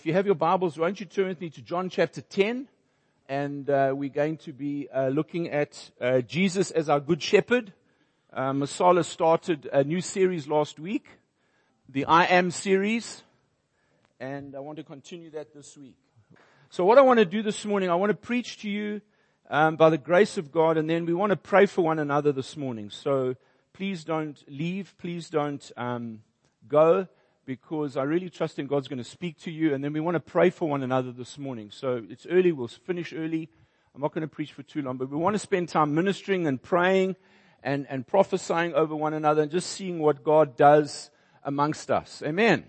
If you have your Bibles, won't you turn with me to John chapter 10? And we're going to be looking at Jesus as our good shepherd. Masala started a new series last week, the I Am series. And I want to continue that this week. So what I want to do this morning, I want to preach to you by the grace of God, and then we want to pray for one another this morning. So please don't leave, please don't go, because I really trust in God's going to speak to you, and then we want to pray for one another this morning. So it's early, we'll finish early. I'm not going to preach for too long, but we want to spend time ministering and praying and prophesying over one another and just seeing what God does amongst us. Amen.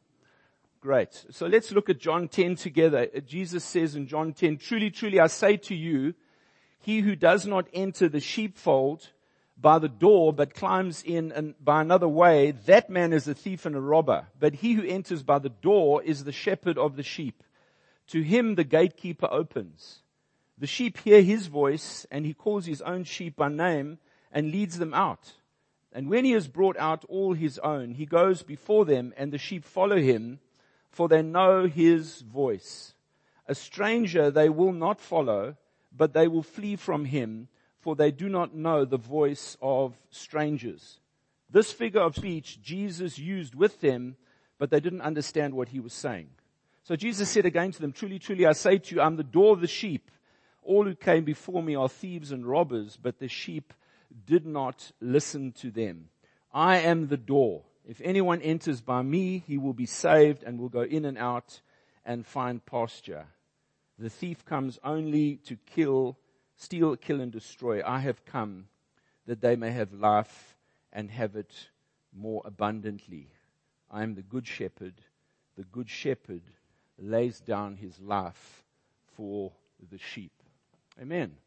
Great. So let's look at John 10 together. Jesus says in John 10, "Truly, truly, I say to you, he who does not enter the sheepfold by the door, but climbs in and by another way, that man is a thief and a robber. But he who enters by the door is the shepherd of the sheep. To him the gatekeeper opens. The sheep hear his voice, and he calls his own sheep by name and leads them out. And when he has brought out all his own, he goes before them, and the sheep follow him, for they know his voice. A stranger they will not follow, but they will flee from him, for they do not know the voice of strangers." This figure of speech Jesus used with them, but they didn't understand what he was saying. So Jesus said again to them, "Truly, truly, I say to you, I'm the door of the sheep. All who came before me are thieves and robbers, but the sheep did not listen to them. I am the door. If anyone enters by me, he will be saved and will go in and out and find pasture. The thief comes only to steal, kill, and destroy. I have come that they may have life and have it more abundantly. I am the good shepherd. The good shepherd lays down his life for the sheep." Amen.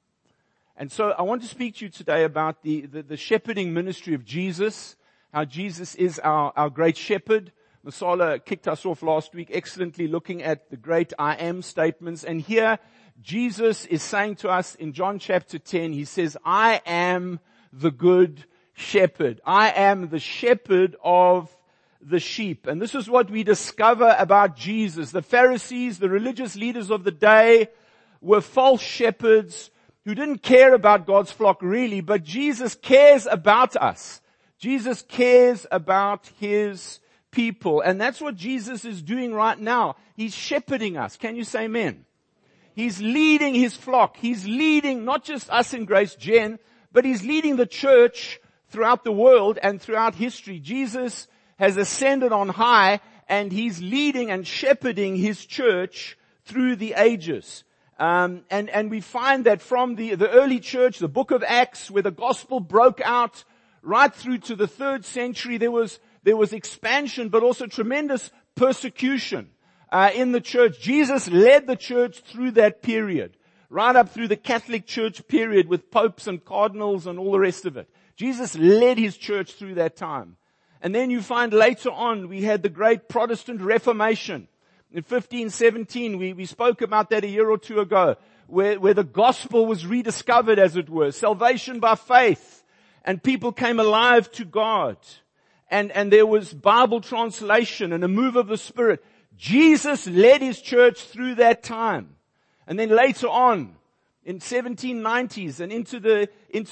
And so I want to speak to you today about the shepherding ministry of Jesus, how Jesus is our great shepherd. Masala kicked us off last week excellently looking at the great I am statements. And here Jesus is saying to us in John chapter 10, he says, "I am the good shepherd. I am the shepherd of the sheep." And this is what we discover about Jesus. The Pharisees, the religious leaders of the day, were false shepherds who didn't care about God's flock really, but Jesus cares about us. Jesus cares about his people. And that's what Jesus is doing right now. He's shepherding us. Can you say amen? He's leading his flock. He's leading not just us in Grace Gen, but he's leading the church throughout the world and throughout history. Jesus has ascended on high, and he's leading and shepherding his church through the ages. And we find that from the early church, the book of Acts, where the gospel broke out right through to the 3rd century, there was expansion, but also tremendous persecution in the church. Jesus led the church through that period, right up through the Catholic Church period with popes and cardinals and all the rest of it. Jesus led his church through that time. And then you find later on, we had the great Protestant Reformation. In 1517, we spoke about that a year or two ago, where the gospel was rediscovered, as it were, salvation by faith, and people came alive to God. And there was Bible translation and a move of the Spirit. Jesus led his church through that time. And then later on, in 1790s and into the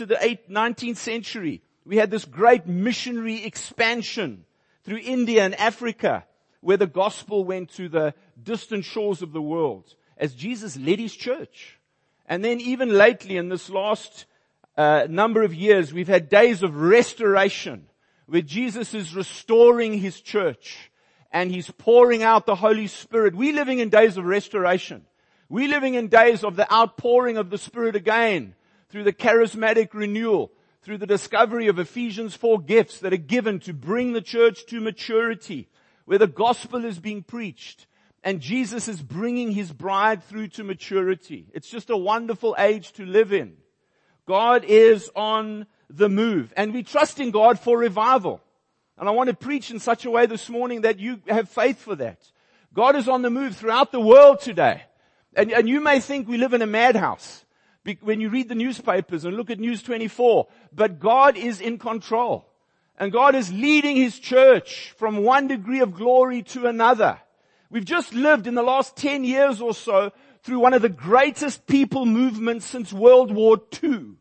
19th century, we had this great missionary expansion through India and Africa, where the gospel went to the distant shores of the world as Jesus led his church. And then even lately, in this last number of years, we've had days of restoration, where Jesus is restoring his church and he's pouring out the Holy Spirit. We're living in days of restoration. We're living in days of the outpouring of the Spirit again, through the charismatic renewal, through the discovery of Ephesians 4 gifts that are given to bring the church to maturity, where the gospel is being preached and Jesus is bringing his bride through to maturity. It's just a wonderful age to live in. God is on the move, and we trust in God for revival. And I want to preach in such a way this morning that you have faith for that. God is on the move throughout the world today. And you may think we live in a madhouse when you read the newspapers and look at News 24, but God is in control. And God is leading his church from one degree of glory to another. We've just lived in the last 10 years or so through one of the greatest people movements since World War II.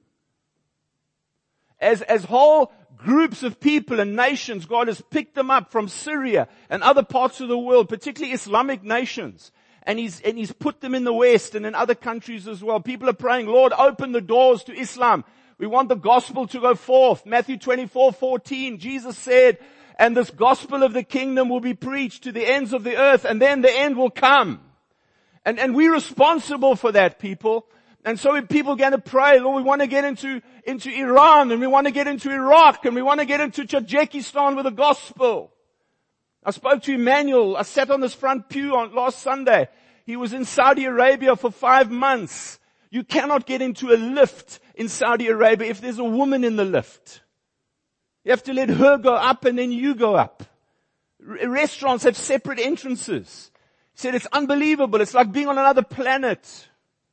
As whole groups of people and nations, God has picked them up from Syria and other parts of the world, particularly Islamic nations. And He's put them in the West and in other countries as well. People are praying, Lord, open the doors to Islam. We want the gospel to go forth. Matthew 24:14, Jesus said, and this gospel of the kingdom will be preached to the ends of the earth, and then the end will come. And we're responsible for that, people. And so people are going to pray, Lord, we want to get into Iran, and we want to get into Iraq, and we want to get into Tajikistan with the gospel. I spoke to Emmanuel. I sat on this front pew on last Sunday. He was in Saudi Arabia for 5 months. You cannot get into a lift in Saudi Arabia if there's a woman in the lift. You have to let her go up and then you go up. Restaurants have separate entrances. He said it's unbelievable. It's like being on another planet.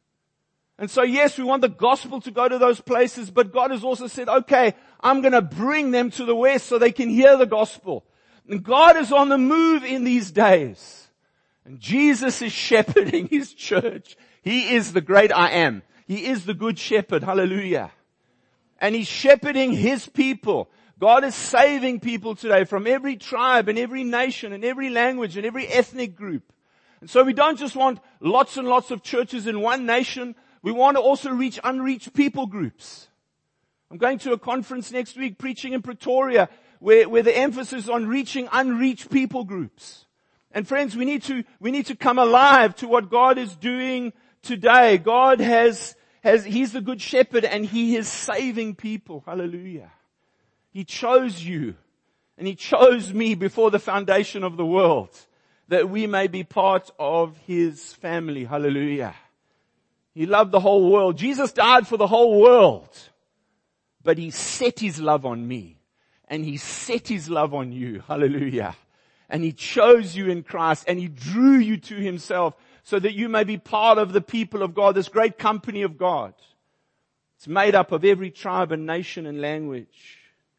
And so yes, we want the gospel to go to those places, but God has also said, okay, I'm going to bring them to the West so they can hear the gospel. And God is on the move in these days. And Jesus is shepherding His church. He is the great I am. He is the good shepherd. Hallelujah. And He's shepherding His people. God is saving people today from every tribe and every nation and every language and every ethnic group. And so we don't just want lots and lots of churches in one nation. We want to also reach unreached people groups. I'm going to a conference next week preaching in Pretoria where the emphasis is on reaching unreached people groups. And friends, we need to come alive to what God is doing today. God He's the good shepherd and He is saving people. Hallelujah. He chose you and He chose me before the foundation of the world that we may be part of His family. Hallelujah. He loved the whole world. Jesus died for the whole world, but He set His love on me and He set His love on you. Hallelujah. And He chose you in Christ and He drew you to Himself so that you may be part of the people of God, this great company of God. It's made up of every tribe and nation and language.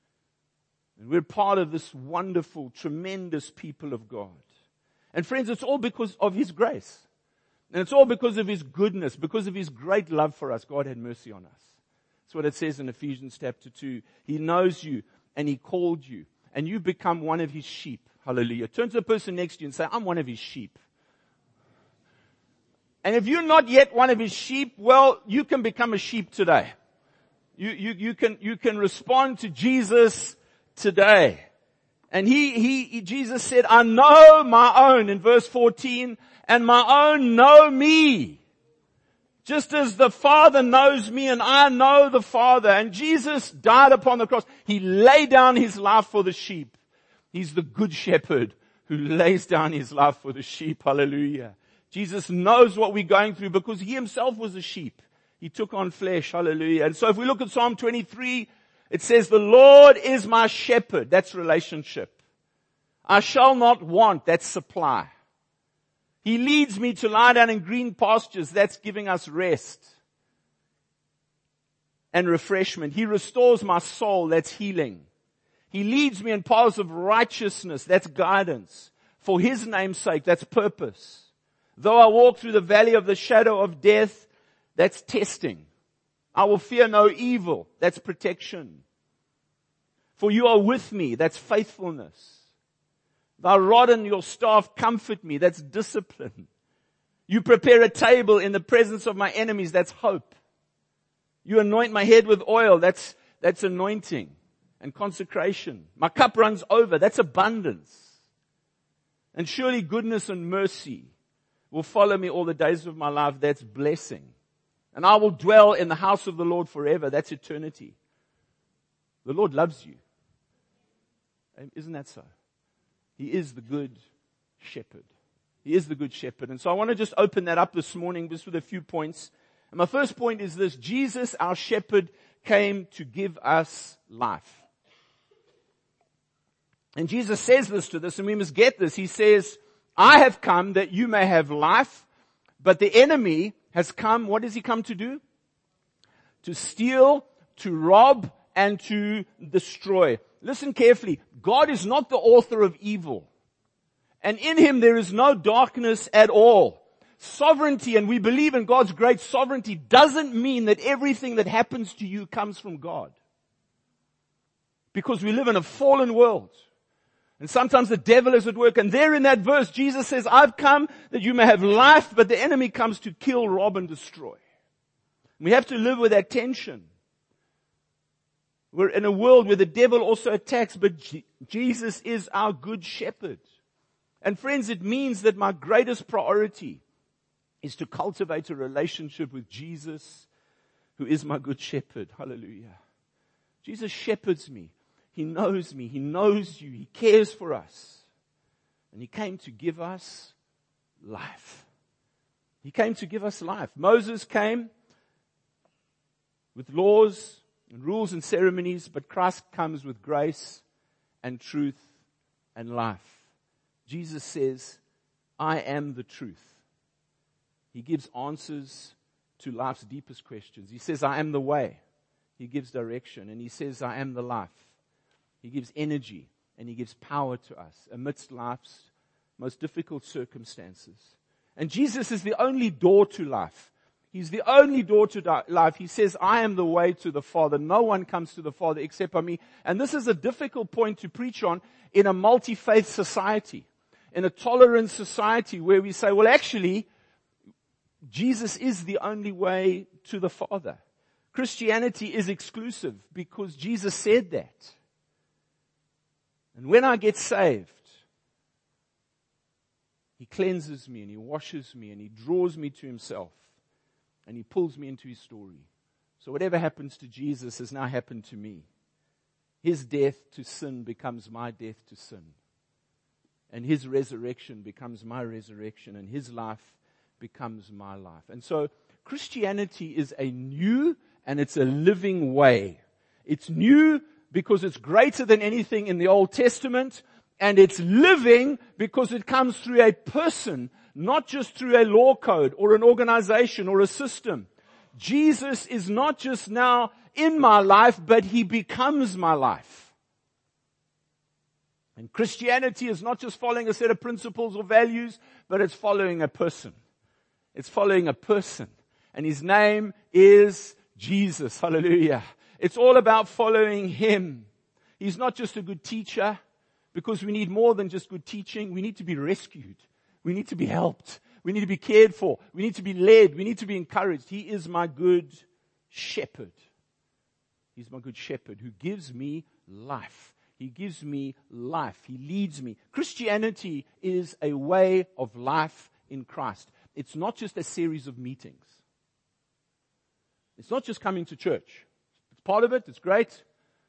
And we're part of this wonderful, tremendous people of God. And friends, it's all because of His grace. And it's all because of His goodness, because of His great love for us. God had mercy on us. That's what it says in Ephesians chapter 2. He knows you and He called you and you've become one of His sheep. Hallelujah. Turn to the person next to you and say, I'm one of His sheep. And if you're not yet one of His sheep, well, you can become a sheep today. You can respond to Jesus today. And Jesus said, I know my own in verse 14, and my own know me. Just as the Father knows me and I know the Father. And Jesus died upon the cross. He laid down His life for the sheep. He's the good shepherd who lays down His life for the sheep. Hallelujah. Jesus knows what we're going through because He Himself was a sheep. He took on flesh. Hallelujah. And so if we look at Psalm 23, it says, the Lord is my shepherd. That's relationship. I shall not want. That's supply. He leads me to lie down in green pastures. That's giving us rest and refreshment. He restores my soul. That's healing. He leads me in paths of righteousness. That's guidance. For His name's sake. That's purpose. Though I walk through the valley of the shadow of death, that's testing. I will fear no evil. That's protection. For You are with me. That's faithfulness. Thy rod and Your staff comfort me. That's discipline. You prepare a table in the presence of my enemies. That's hope. You anoint my head with oil. That's anointing and consecration. My cup runs over. That's abundance. And surely goodness and mercy will follow me all the days of my life. That's blessing. And I will dwell in the house of the Lord forever. That's eternity. The Lord loves you. Isn't that so? He is the good shepherd. He is the good shepherd. And so I want to just open that up this morning just with a few points. And my first point is this: Jesus, our shepherd, came to give us life. And Jesus says this to us, and we must get this. He says, I have come that you may have life, but the enemy has come. What does he come to do? To steal, to rob, and to destroy. Listen carefully. God is not the author of evil. And in him there is no darkness at all. Sovereignty, and we believe in God's great sovereignty, doesn't mean that everything that happens to you comes from God. Because we live in a fallen world. And sometimes the devil is at work. And there in that verse, Jesus says, I've come that you may have life, but the enemy comes to kill, rob, and destroy. We have to live with that tension. We're in a world where the devil also attacks, but Jesus is our good shepherd. And friends, it means that my greatest priority is to cultivate a relationship with Jesus, who is my good shepherd. Hallelujah. Jesus shepherds me. He knows me. He knows you. He cares for us. And he came to give us life. He came to give us life. Moses came with laws and rules and ceremonies, but Christ comes with grace and truth and life. Jesus says, I am the truth. He gives answers to life's deepest questions. He says, I am the way. He gives direction. And he says, I am the life. He gives energy and he gives power to us amidst life's most difficult circumstances. And Jesus is the only door to life. He's the only door to life. He says, I am the way to the Father. No one comes to the Father except by me. And this is a difficult point to preach on in a multi-faith society, in a tolerant society where we say, well, actually, Jesus is the only way to the Father. Christianity is exclusive because Jesus said that. And when I get saved, he cleanses me and he washes me and he draws me to himself and he pulls me into his story. So whatever happens to Jesus has now happened to me. His death to sin becomes my death to sin. And his resurrection becomes my resurrection and his life becomes my life. And so Christianity is a new and it's a living way. It's new because it's greater than anything in the Old Testament, and it's living because it comes through a person, not just through a law code or an organization or a system. Jesus is not just now in my life, but he becomes my life. And Christianity is not just following a set of principles or values, but it's following a person. It's following a person. And his name is Jesus. Hallelujah. It's all about following him. He's not just a good teacher, because we need more than just good teaching. We need to be rescued. We need to be helped. We need to be cared for. We need to be led. We need to be encouraged. He is my good shepherd. He's my good shepherd who gives me life. He gives me life. He leads me. Christianity is a way of life in Christ. It's not just a series of meetings. It's not just coming to church. It's part of it. It's great.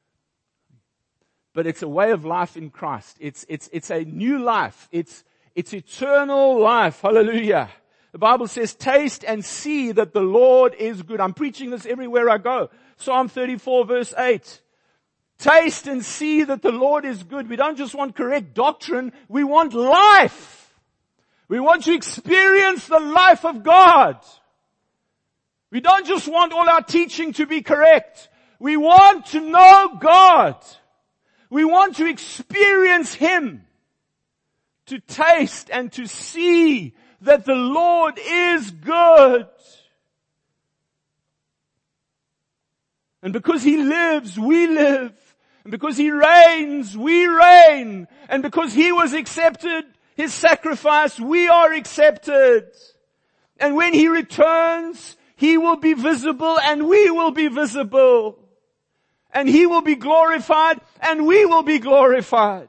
But it's a way of life in Christ. It's a new life. It's eternal life. Hallelujah. The Bible says, taste and see that the Lord is good. I'm preaching this everywhere I go. Psalm 34 verse 8. Taste and see that the Lord is good. We don't just want correct doctrine. We want life. We want to experience the life of God. We don't just want all our teaching to be correct. We want to know God. We want to experience him. To taste and to see that the Lord is good. And because he lives, we live. And because he reigns, we reign. And because he was accepted, his sacrifice, we are accepted. And when he returns, he will be visible and we will be visible. And he will be glorified and we will be glorified.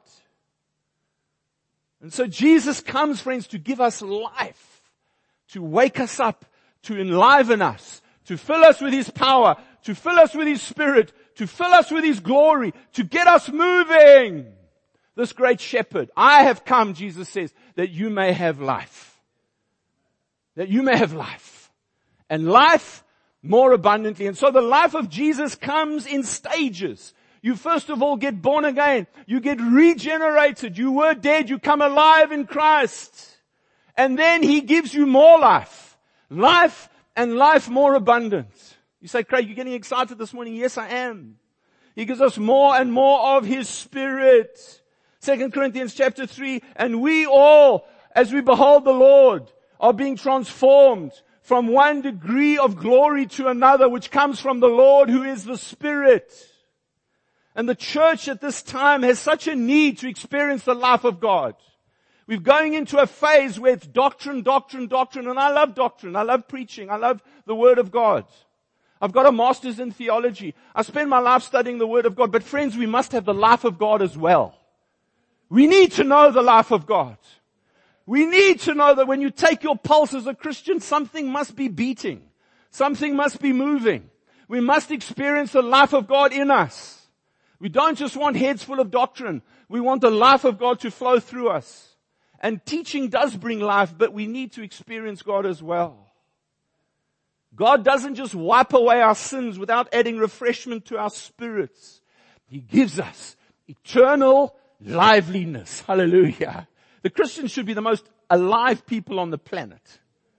And so Jesus comes, friends, to give us life, to wake us up, to enliven us, to fill us with his power, to fill us with his spirit, to fill us with his glory, to get us moving. This great shepherd, I have come, Jesus says, that you may have life. That you may have life. And life more abundantly. And so the life of Jesus comes in stages. You first of all get born again. You get regenerated. You were dead. You come alive in Christ. And then he gives you more life. Life and life more abundant. You say, Craig, you're getting excited this morning. Yes, I am. He gives us more and more of his Spirit. 2 Corinthians chapter 3, and we all, as we behold the Lord, are being transformed from one degree of glory to another, which comes from the Lord who is the Spirit. And the church at this time has such a need to experience the life of God. We're going into a phase where it's doctrine, doctrine, doctrine, and I love doctrine. I love preaching. I love the Word of God. I've got a master's in theology. I spend my life studying the Word of God. But friends, we must have the life of God as well. We need to know the life of God. We need to know that when you take your pulse as a Christian, something must be beating. Something must be moving. We must experience the life of God in us. We don't just want heads full of doctrine. We want the life of God to flow through us. And teaching does bring life, but we need to experience God as well. God doesn't just wipe away our sins without adding refreshment to our spirits. He gives us eternal liveliness. Hallelujah. The Christians should be the most alive people on the planet.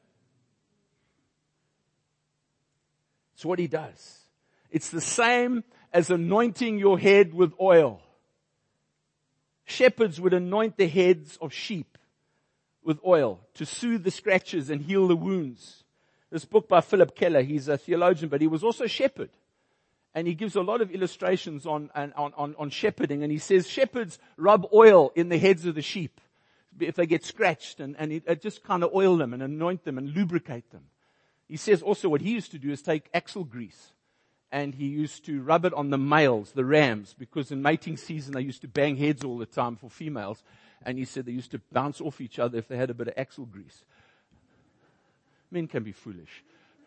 It's what He does. It's the same as anointing your head with oil. Shepherds would anoint the heads of sheep with oil to soothe the scratches and heal the wounds. This book by Philip Keller, he's a theologian, but he was also a shepherd. And he gives a lot of illustrations on shepherding. And he says shepherds rub oil in the heads of the sheep if they get scratched, and it just kind of oil them and anoint them and lubricate them. He says also what he used to do is take axle grease, and he used to rub it on the males, the rams, because in mating season they used to bang heads all the time for females. And he said they used to bounce off each other if they had a bit of axle grease. Men can be foolish.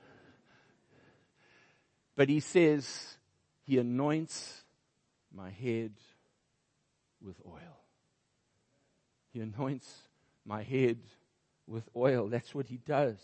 But he says, He anoints my head with oil. He anoints my head with oil. That's what He does.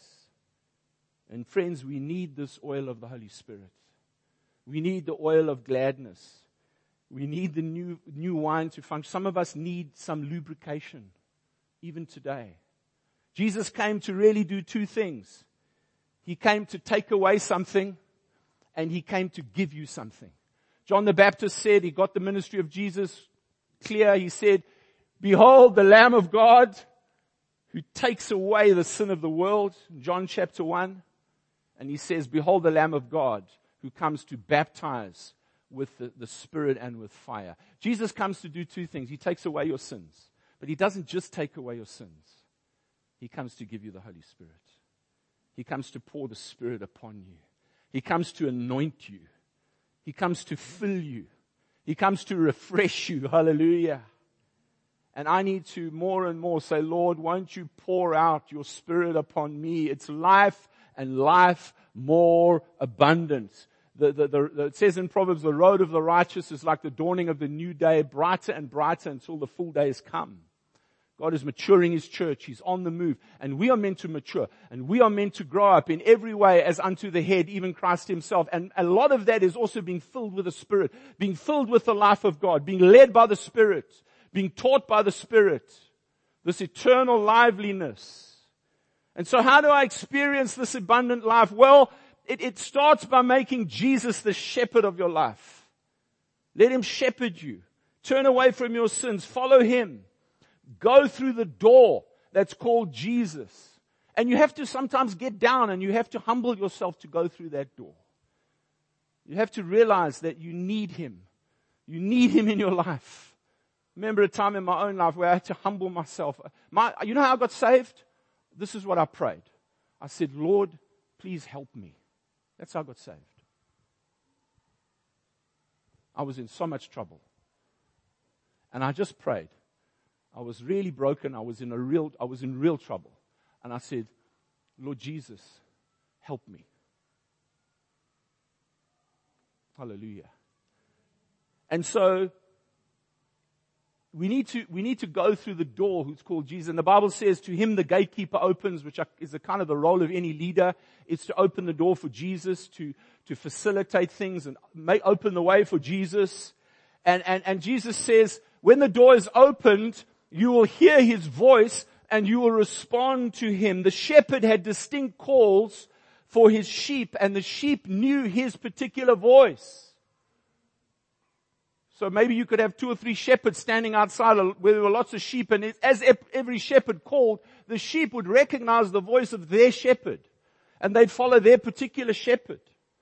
And friends, we need this oil of the Holy Spirit. We need the oil of gladness. We need the new wine to function. Some of us need some lubrication, even today. Jesus came to really do two things. He came to take away something, and He came to give you something. John the Baptist said, he got the ministry of Jesus clear. He said, behold the Lamb of God who takes away the sin of the world. John chapter 1. And he says, behold the Lamb of God who comes to baptize with the Spirit and with fire. Jesus comes to do two things. He takes away your sins. But He doesn't just take away your sins. He comes to give you the Holy Spirit. He comes to pour the Spirit upon you. He comes to anoint you. He comes to fill you. He comes to refresh you. Hallelujah. And I need to more and more say, Lord, won't you pour out your Spirit upon me? It's life and life more abundant. It says in Proverbs, the road of the righteous is like the dawning of the new day, brighter and brighter until the full day has come. God is maturing His church. He's on the move. And we are meant to mature. And we are meant to grow up in every way as unto the head, even Christ Himself. And a lot of that is also being filled with the Spirit, being filled with the life of God, being led by the Spirit, being taught by the Spirit, this eternal liveliness. And so how do I experience this abundant life? Well, it starts by making Jesus the shepherd of your life. Let Him shepherd you. Turn away from your sins. Follow Him. Go through the door that's called Jesus. And you have to sometimes get down and you have to humble yourself to go through that door. You have to realize that you need Him. You need Him in your life. Remember a time in my own life where I had to humble myself. You know how I got saved? This is what I prayed. I said, Lord, please help me. That's how I got saved. I was in so much trouble. And I just prayed. I was really broken. I was in real trouble. And I said, Lord Jesus, help me. Hallelujah. And so we need to go through the door who's called Jesus. And the Bible says to Him the gatekeeper opens, which is the kind of the role of any leader. It's to open the door for Jesus, to facilitate things and open the way for Jesus. And Jesus says, when the door is opened, you will hear His voice and you will respond to Him. The shepherd had distinct calls for his sheep, and the sheep knew His particular voice. So maybe you could have 2 or 3 shepherds standing outside where there were lots of sheep, and as every shepherd called, the sheep would recognize the voice of their shepherd, and they'd follow their particular shepherd.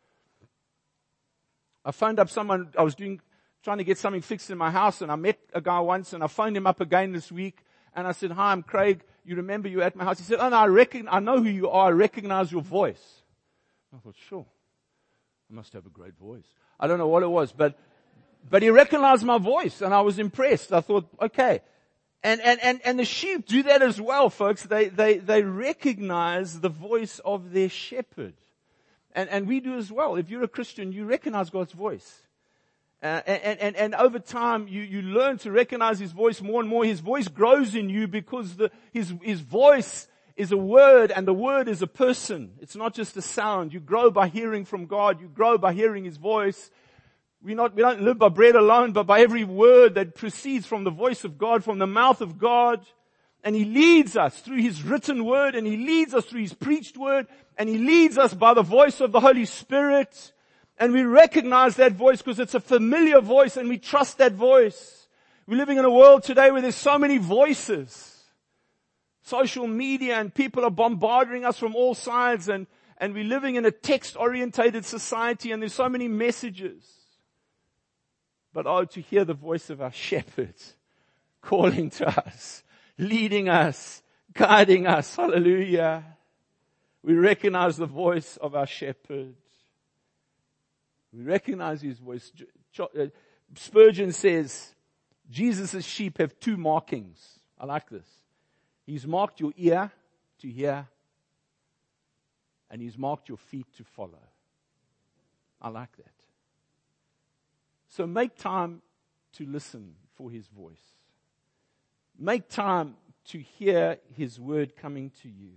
I phoned up someone, I was trying to get something fixed in my house, and I met a guy once, and I phoned him up again this week, and I said, "Hi, I'm Craig. You remember you at my house?" He said, "Oh no, I know who you are. I recognize your voice." I thought, sure. I must have a great voice. I don't know what it was, but he recognized my voice, and I was impressed. I thought, okay. And the sheep do that as well, folks. They recognize the voice of their shepherd. And we do as well. If you're a Christian, you recognize God's voice. And over time, you learn to recognize His voice more and more. His voice grows in you because His voice is a word, and the word is a person. It's not just a sound. You grow by hearing from God. You grow by hearing His voice. We don't live by bread alone, but by every word that proceeds from the voice of God, from the mouth of God. And He leads us through His written word, and He leads us through His preached word, and He leads us by the voice of the Holy Spirit. And we recognize that voice because it's a familiar voice, and we trust that voice. We're living in a world today where there's so many voices. Social media, and people are bombarding us from all sides, and we're living in a text-orientated society, and there's so many messages. But to hear the voice of our shepherd calling to us, leading us, guiding us. Hallelujah. We recognize the voice of our shepherd. We recognize His voice. Spurgeon says, Jesus' sheep have 2 markings. I like this. He's marked your ear to hear, and He's marked your feet to follow. I like that. So make time to listen for His voice. Make time to hear His word coming to you.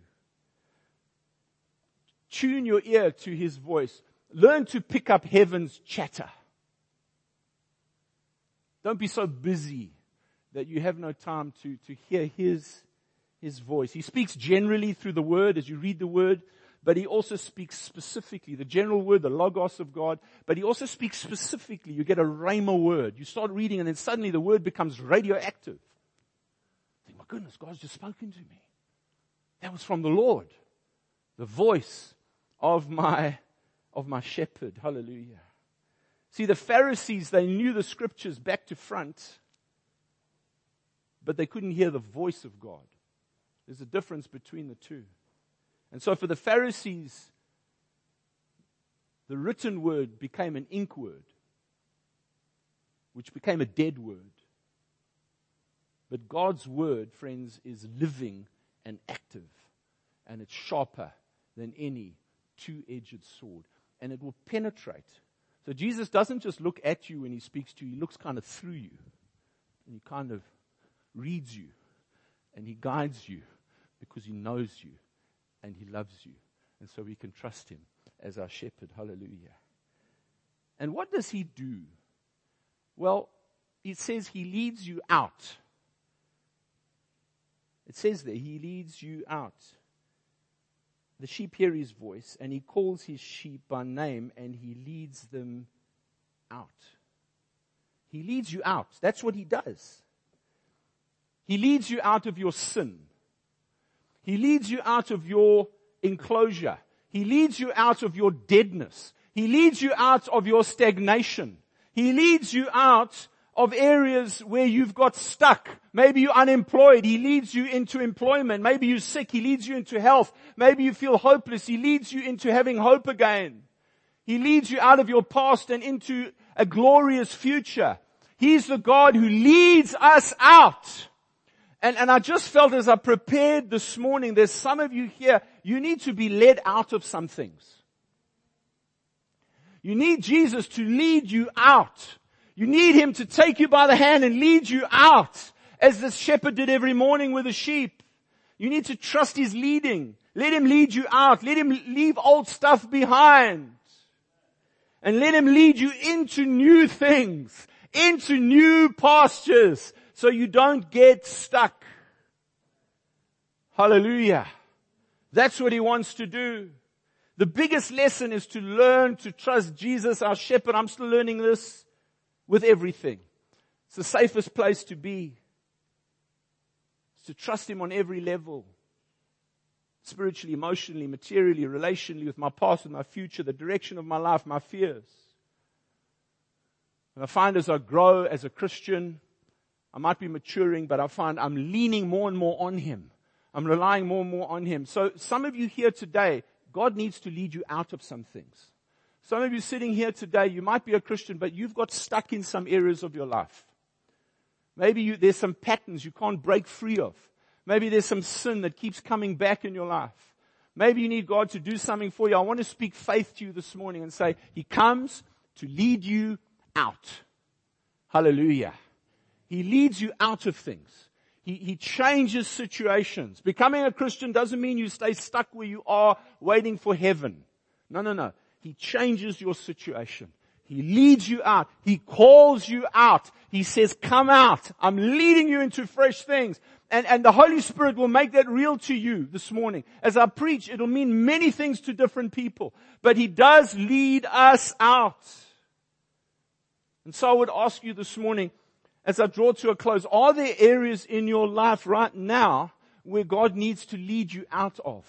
Tune your ear to His voice. Learn to pick up heaven's chatter. Don't be so busy that you have no time to hear His voice. He speaks generally through the word as you read the word, but He also speaks specifically, the general word, the logos of God, but He also speaks specifically. You get a rhema word. You start reading, and then suddenly the word becomes radioactive. You think, my goodness, God's just spoken to me. That was from the Lord. The voice of my shepherd. Hallelujah. See, the Pharisees, they knew the scriptures back to front, but they couldn't hear the voice of God. There's a difference between the two. And so for the Pharisees, the written word became an ink word, which became a dead word. But God's word, friends, is living and active, and it's sharper than any 2-edged sword, and it will penetrate. So Jesus doesn't just look at you when He speaks to you. He looks kind of through you, and He kind of reads you, and He guides you because He knows you. And He loves you. And so we can trust Him as our shepherd. Hallelujah. And what does He do? Well, it says He leads you out. It says there, He leads you out. The sheep hear His voice, and He calls His sheep by name, and He leads them out. He leads you out. That's what He does. He leads you out of your sin. He leads you out of your enclosure. He leads you out of your deadness. He leads you out of your stagnation. He leads you out of areas where you've got stuck. Maybe you're unemployed. He leads you into employment. Maybe you're sick. He leads you into health. Maybe you feel hopeless. He leads you into having hope again. He leads you out of your past and into a glorious future. He's the God who leads us out. And I just felt as I prepared this morning, there's some of you here, you need to be led out of some things. You need Jesus to lead you out. You need Him to take you by the hand and lead you out, as the shepherd did every morning with the sheep. You need to trust His leading. Let Him lead you out. Let Him leave old stuff behind. And let Him lead you into new things, into new pastures, so you don't get stuck. Hallelujah. That's what He wants to do. The biggest lesson is to learn to trust Jesus, our shepherd. I'm still learning this with everything. It's the safest place to be. It's to trust Him on every level. Spiritually, emotionally, materially, relationally, with my past, with my future, the direction of my life, my fears. And I find as I grow as a Christian, I might be maturing, but I find I'm leaning more and more on Him. I'm relying more and more on Him. So some of you here today, God needs to lead you out of some things. Some of you sitting here today, you might be a Christian, but you've got stuck in some areas of your life. Maybe there's some patterns you can't break free of. Maybe there's some sin that keeps coming back in your life. Maybe you need God to do something for you. I want to speak faith to you this morning and say, He comes to lead you out. Hallelujah. He leads you out of things. He changes situations. Becoming a Christian doesn't mean you stay stuck where you are waiting for heaven. No. He changes your situation. He leads you out. He calls you out. He says, come out. I'm leading you into fresh things. And the Holy Spirit will make that real to you this morning. As I preach, it'll mean many things to different people. But He does lead us out. And so I would ask you this morning, as I draw to a close, are there areas in your life right now where God needs to lead you out of?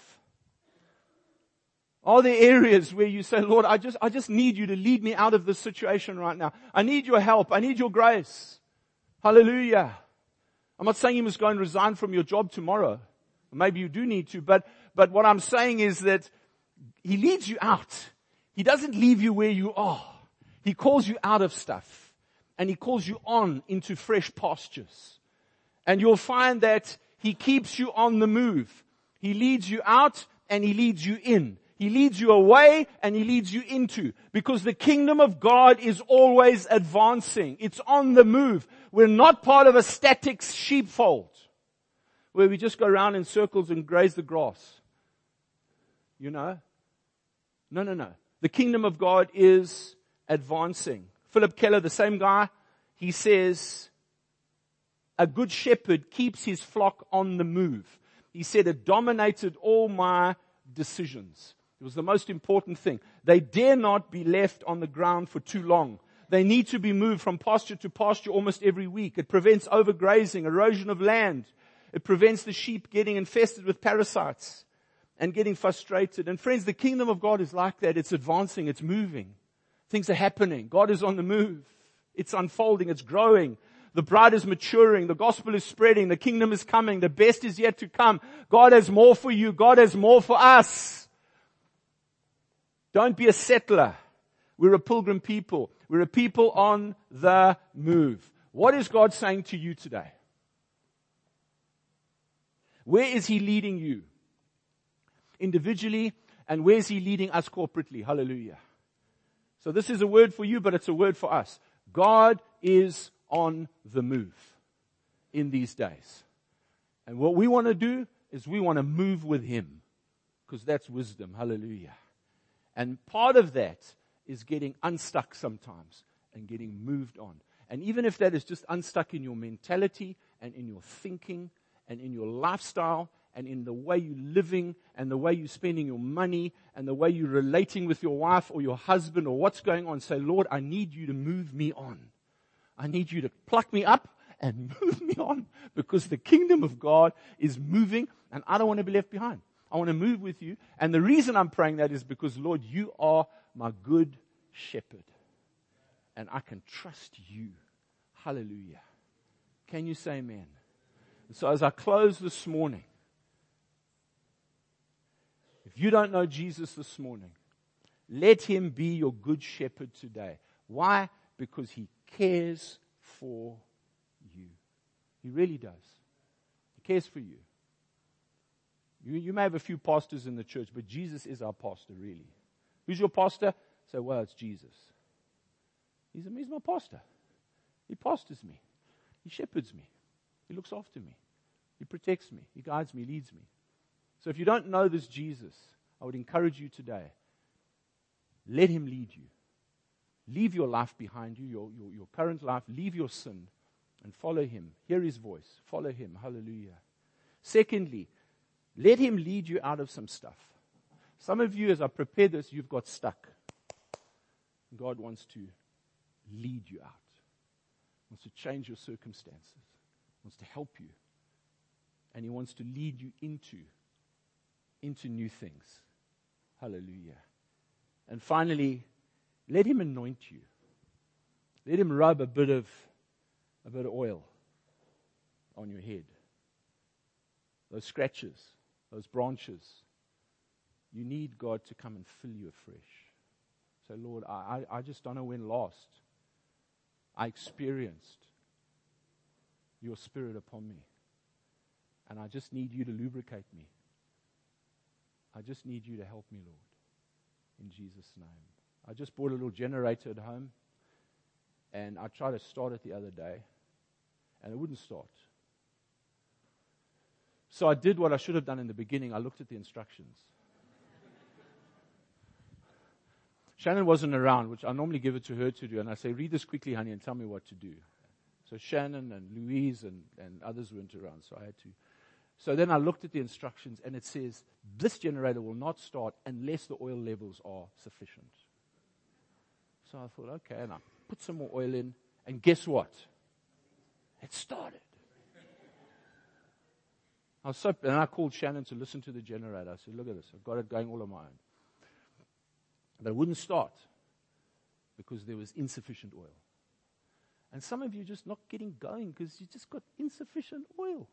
Are there areas where you say, Lord, I just need you to lead me out of this situation right now. I need your help. I need your grace. Hallelujah. I'm not saying you must go and resign from your job tomorrow. Maybe you do need to, but what I'm saying is that He leads you out. He doesn't leave you where you are. He calls you out of stuff. And He calls you on into fresh pastures. And you'll find that He keeps you on the move. He leads you out and He leads you in. He leads you away and He leads you into. Because the kingdom of God is always advancing. It's on the move. We're not part of a static sheepfold where we just go around in circles and graze the grass. You know? No. The kingdom of God is advancing. Philip Keller, the same guy, he says, a good shepherd keeps his flock on the move. He said, it dominated all my decisions. It was the most important thing. They dare not be left on the ground for too long. They need to be moved from pasture to pasture almost every week. It prevents overgrazing, erosion of land. It prevents the sheep getting infested with parasites and getting frustrated. And friends, the kingdom of God is like that. It's advancing. It's moving. Things are happening. God is on the move. It's unfolding. It's growing. The bride is maturing. The gospel is spreading. The kingdom is coming. The best is yet to come. God has more for you. God has more for us. Don't be a settler. We're a pilgrim people. We're a people on the move. What is God saying to you today? Where is He leading you? Individually, and where is He leading us corporately? Hallelujah. So this is a word for you, but it's a word for us. God is on the move in these days. And what we want to do is we want to move with Him, because that's wisdom. Hallelujah. And part of that is getting unstuck sometimes and getting moved on. And even if that is just unstuck in your mentality and in your thinking and in your lifestyle and in the way you're living and the way you're spending your money and the way you're relating with your wife or your husband or what's going on, say, Lord, I need you to move me on. I need you to pluck me up and move me on, because the kingdom of God is moving and I don't want to be left behind. I want to move with you. And the reason I'm praying that is because, Lord, you are my good shepherd and I can trust you. Hallelujah. Can you say amen? And so as I close this morning, if you don't know Jesus this morning, let Him be your good shepherd today. Why? Because He cares for you. He really does. He cares for you. You may have a few pastors in the church, but Jesus is our pastor, really. Who's your pastor? Say, well, it's Jesus. He's my pastor. He pastors me. He shepherds me. He looks after me. He protects me. He guides me, leads me. So if you don't know this Jesus, I would encourage you today, let Him lead you. Leave your life behind you, your current life. Leave your sin and follow Him. Hear His voice. Follow Him. Hallelujah. Secondly, let Him lead you out of some stuff. Some of you, as I prepare this, you've got stuck. God wants to lead you out. wants to change your circumstances, wants to help you, and He wants to lead you into new things. Hallelujah. And finally, let Him anoint you. Let Him rub a bit of oil on your head. Those scratches, those branches, you need God to come and fill you afresh. So Lord, I just don't know when last I experienced your Spirit upon me. And I just need you to lubricate me. I just need you to help me, Lord. In Jesus' name. I just bought a little generator at home. And I tried to start it the other day. And it wouldn't start. So I did what I should have done in the beginning. I looked at the instructions. Shannon wasn't around, which I normally give it to her to do. And I say, read this quickly, honey, and tell me what to do. So Shannon and Louise and others weren't around, so I had to. So then I looked at the instructions, and it says, this generator will not start unless the oil levels are sufficient. So I thought, okay, and I put some more oil in, and guess what? It started. And I called Shannon to listen to the generator. I said, look at this, I've got it going all on my own. But it wouldn't start because there was insufficient oil. And some of you are just not getting going because you just got insufficient oil.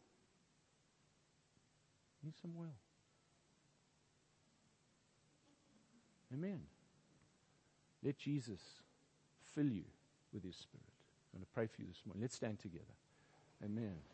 Need some oil. Amen. Let Jesus fill you with His Spirit. I'm going to pray for you this morning. Let's stand together. Amen.